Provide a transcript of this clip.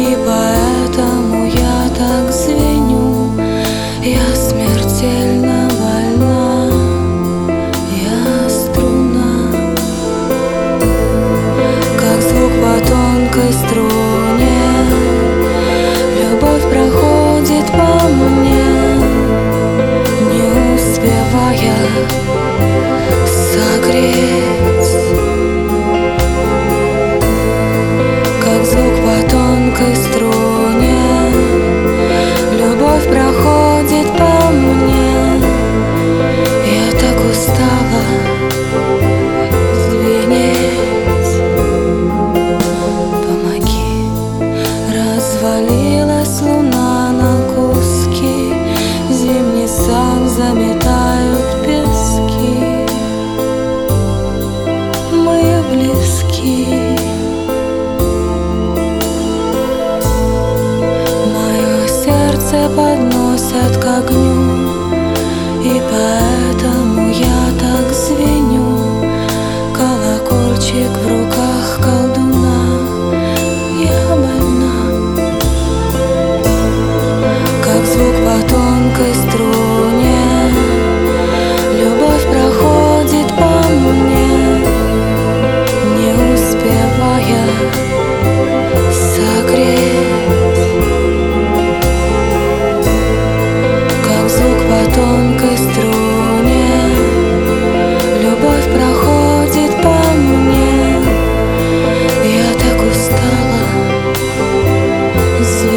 И поэтому я так звеню. Я смертельно больна, я струна, как звук по тонкой струне. Любовь проходит по мне, не успевая согреть. Как звук по тонкой струне. Любовь проходит по мне. Я так устала звенеть. Помоги. Развалилась луна на куски, зимний сан заметают пески. Мы близки. Мое сердце подносят к огню, и поэтому я так звеню. Колокольчик в руках колдуна. Я больна, как звук по тонкой струне. Любовь проходит по мне, не успевая согреть. Как звук по тонкой струне. Любовь проходит по мне. Я так устала